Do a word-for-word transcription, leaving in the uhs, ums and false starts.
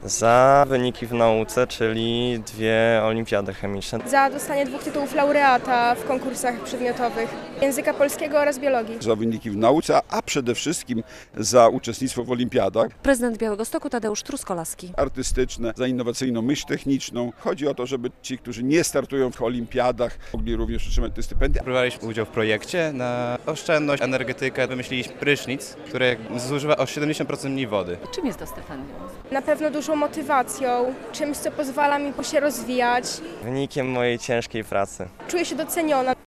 Za wyniki w nauce, czyli dwie olimpiady chemiczne. Za dostanie dwóch tytułów laureata w konkursach przedmiotowych języka polskiego oraz biologii. Za wyniki w nauce, a przede wszystkim za uczestnictwo w olimpiadach. Prezydent Białegostoku Tadeusz Truskolaski. Artystyczne, za innowacyjną myśl techniczną. Chodzi o to, żeby ci, którzy nie startują w olimpiadach, mogli również otrzymać te stypendia. Braliśmy udział w projekcie na oszczędność, energetykę. Wymyśliliśmy prysznic, który zużywa o siedemdziesiąt procent mniej wody. Czym jest to stypendium? Na pewno dużą motywacją, czymś, co pozwala mi się rozwijać. Wynikiem mojej ciężkiej pracy. Czuję się doceniona.